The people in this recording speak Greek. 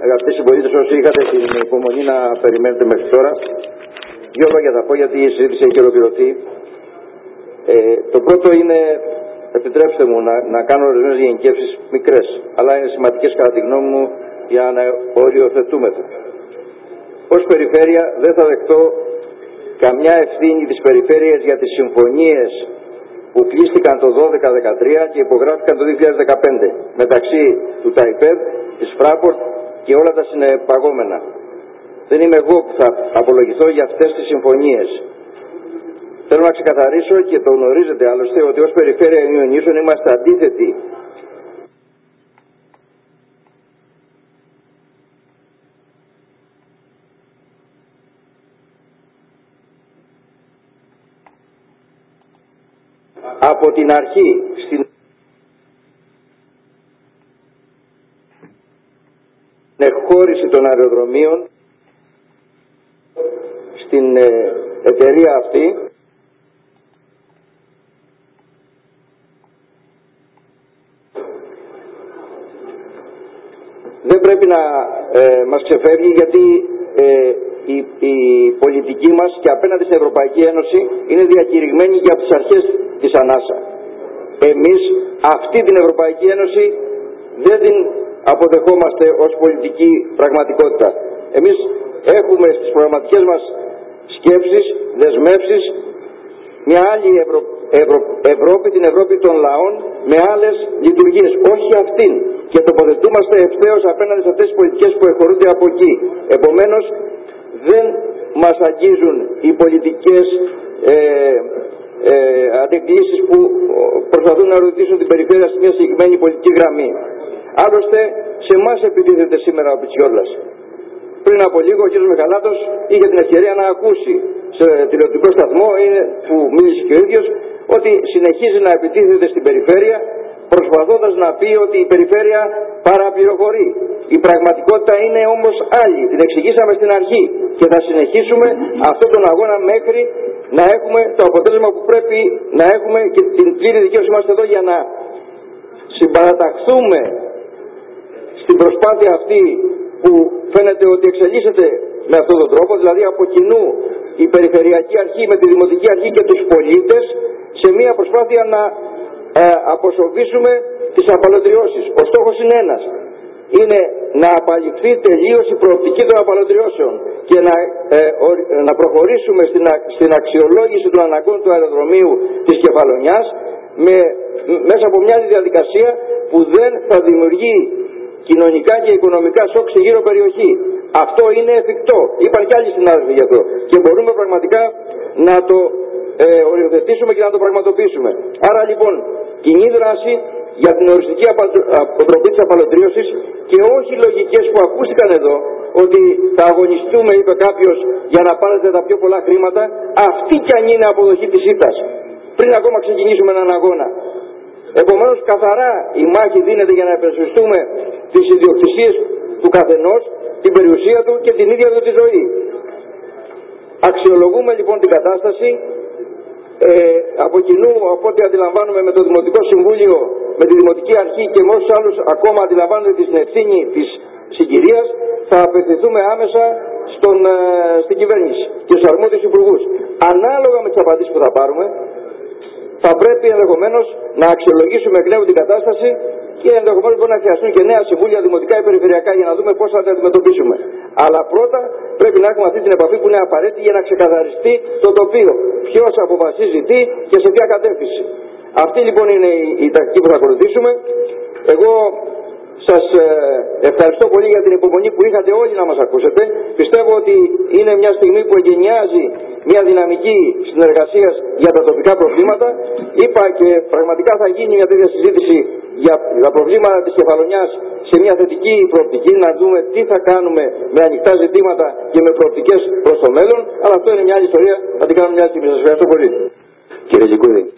αγαπητοί συμπολίτες, όσοι είχατε την υπομονή να περιμένετε μέχρι τώρα, δύο λόγια θα πω γιατί η συζήτηση έχει ολοκληρωθεί. Το πρώτο είναι, επιτρέψτε μου να κάνω ορισμένες γενικεύσεις μικρές, αλλά είναι σημαντικές κατά τη γνώμη μου για να οριοθετούμεθα. Ως περιφέρεια δεν θα δεχτώ καμιά ευθύνη της περιφέρειας για τις συμφωνίες που κλείστηκαν το 2012-2013 και υπογράφηκαν το 2015 μεταξύ του ΤΑΙΠΕΔ, της Fraport και όλα τα συνεπαγόμενα. Δεν είμαι εγώ που θα απολογηθώ για αυτές τις συμφωνίες. Θέλω να ξεκαθαρίσω, και το γνωρίζετε άλλωστε, ότι ως περιφέρεια Ιωνίων είμαστε αντίθετοι από την αρχή στην εκχώρηση των αεροδρομίων στην εταιρεία αυτή, δεν πρέπει να μας ξεφεύγει, γιατί η πολιτική μας και απέναντι στην Ευρωπαϊκή Ένωση είναι διακηρυγμένη και από τις αρχές της ΑΝΑΣΑ. Εμείς αυτή την Ευρωπαϊκή Ένωση δεν την αποδεχόμαστε ως πολιτική πραγματικότητα. Εμείς έχουμε στις προγραμματικές μας σκέψεις, δεσμεύσεις, μια άλλη Ευρώπη, την Ευρώπη των λαών, με άλλες λειτουργίες, όχι αυτήν. Και τοποθετούμαστε ευθέως απέναντι σε αυτές τις πολιτικές που εχωρούνται από εκεί. Επομένως, δεν μας αγγίζουν οι πολιτικές αντεκκλήσεις που προσπαθούν να ρωτήσουν την περιφέρεια σε μια συγκεκριμένη πολιτική γραμμή. Άλλωστε, σε εμάς επιτίθεται σήμερα ο Πιτσιόλας. Πριν από λίγο ο κ. Μιχαλάτος είχε την ευκαιρία να ακούσει σε τηλεοπτικό σταθμό, που μίλησε και ο ίδιος, ότι συνεχίζει να επιτίθεται στην περιφέρεια, προσπαθώντας να πει ότι η περιφέρεια παραπληροφορεί. Η πραγματικότητα είναι όμως άλλη. Την εξηγήσαμε στην αρχή και θα συνεχίσουμε αυτόν τον αγώνα μέχρι να έχουμε το αποτέλεσμα που πρέπει να έχουμε, και την πλήρη δικαίωση είμαστε εδώ για να συμπαραταχθούμε στην προσπάθεια αυτή που φαίνεται ότι εξελίσσεται με αυτόν τον τρόπο, δηλαδή από κοινού η Περιφερειακή Αρχή με τη Δημοτική Αρχή και τους πολίτες, σε μια προσπάθεια να αποσοβήσουμε τις απαλωτριώσεις. Ο στόχος είναι ένας. Είναι να απαλληφθεί τελείως η προοπτική των απαλωτριώσεων και να προχωρήσουμε στην αξιολόγηση των αναγκών του αεροδρομίου της Κεφαλονιάς μέσα από μια διαδικασία που δεν θα δημιουργεί κοινωνικά και οικονομικά σοκ σε γύρω περιοχή. Αυτό είναι εφικτό. Είπαν και άλλοι συνάδελφοι γι' αυτό. Και μπορούμε πραγματικά να το οριοθετήσουμε και να το πραγματοποιήσουμε. Άρα λοιπόν, κοινή δράση για την οριστική αποτροπή της απαλωτρίωσης, και όχι λογικές που ακούστηκαν εδώ, ότι θα αγωνιστούμε, είπε κάποιος, για να πάρετε τα πιο πολλά χρήματα. Αυτή κι αν είναι αποδοχή της ήττας, πριν ακόμα ξεκινήσουμε έναν αγώνα. Επομένως, καθαρά η μάχη δίνεται για να υπερασπιστούμε τις ιδιοκτησίες του καθενός, την περιουσία του και την ίδια του τη ζωή. Αξιολογούμε λοιπόν την κατάσταση από κοινού, από ό,τι αντιλαμβάνουμε, με το Δημοτικό Συμβούλιο, με τη Δημοτική Αρχή και με όσους άλλους ακόμα αντιλαμβάνονται την ευθύνη της συγκυρίας, θα απευθυνθούμε άμεσα στην κυβέρνηση και στους αρμόδιους υπουργούς. Ανάλογα με τις απαντήσεις που θα πάρουμε, θα πρέπει ενδεχομένως να αξιολογήσουμε εκ νέου την κατάσταση και ενδεχομένως μπορεί να χρειαστούν και νέα συμβούλια δημοτικά ή περιφερειακά για να δούμε πώς θα τα αντιμετωπίσουμε. Αλλά πρώτα πρέπει να έχουμε αυτή την επαφή που είναι απαραίτητη για να ξεκαθαριστεί το τοπίο. Ποιος αποφασίζει τι και σε ποια κατεύθυνση. Αυτή λοιπόν είναι η τακτική που θα ακολουθήσουμε. Εγώ σας ευχαριστώ πολύ για την υπομονή που είχατε όλοι να μας ακούσετε. Πιστεύω ότι είναι μια στιγμή που εγκαινιάζει μια δυναμική συνεργασίας για τα τοπικά προβλήματα. Είπα και πραγματικά θα γίνει μια τέτοια συζήτηση για τα προβλήματα της Κεφαλονιάς σε μια θετική προοπτική, να δούμε τι θα κάνουμε με ανοιχτά ζητήματα και με προοπτικές προς το μέλλον. Αλλά αυτό είναι μια άλλη ιστορία, θα την κάνουμε μια στιγμή. Σας ευχαριστώ πολύ. Κύριε Λικούδη.